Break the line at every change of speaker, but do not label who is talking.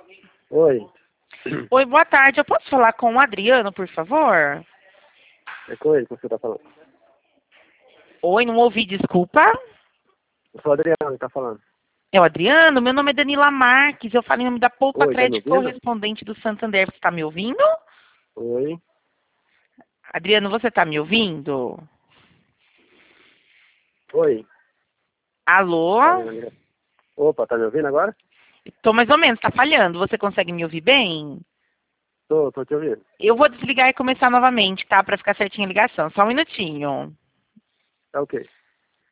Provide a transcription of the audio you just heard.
Oi,
Oi, boa tarde. Eu posso falar com o Adriano, por favor?
é com ele que você tá falando.
Oi, não ouvi, desculpa.
Eu sou o Adriano que tá falando.
É o Adriano? Meu nome é Danila Marques. Eu falo em nome da Poupa
Oi, tá me
Crédito
ouvindo?
Correspondente do Santander. Você está me ouvindo?
Oi,
Adriano, você está me ouvindo?
oi.
Alô?
Tá vendo ali? Opa, tá me ouvindo agora?
Tô mais ou menos, tá falhando. Você consegue me ouvir bem?
Tô te ouvindo.
Eu vou desligar e começar novamente, tá? Pra ficar certinha a ligação. Só um minutinho.
Tá ok.